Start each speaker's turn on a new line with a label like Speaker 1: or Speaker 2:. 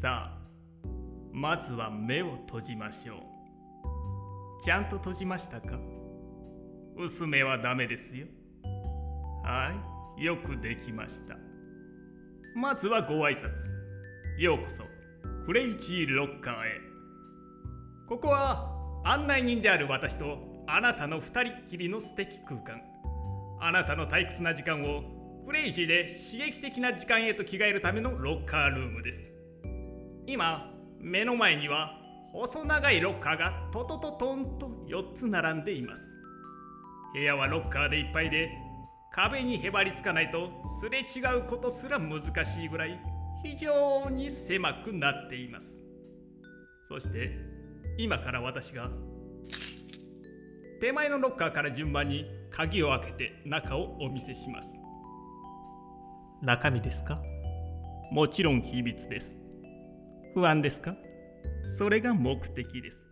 Speaker 1: さあ、まずは目を閉じましょう。ちゃんと閉じましたか？薄めはダメですよ。はい、よくできました。まずはご挨拶。ようこそ、クレイジーロッカーへ。ここは案内人である私とあなたの二人っきりの素敵空間。あなたの退屈な時間をクレイジーで刺激的な時間へと着替えるためのロッカールームです。今、目の前には細長いロッカーがトトトトンと4つ並んでいます。部屋はロッカーでいっぱいで、壁にへばりつかないとすれ違うことすら難しいぐらい非常に狭くなっています。そして今から私が手前のロッカーから順番に鍵を開けて中をお見せします。中身ですか？もちろん秘密です。不安ですか？それが目的です。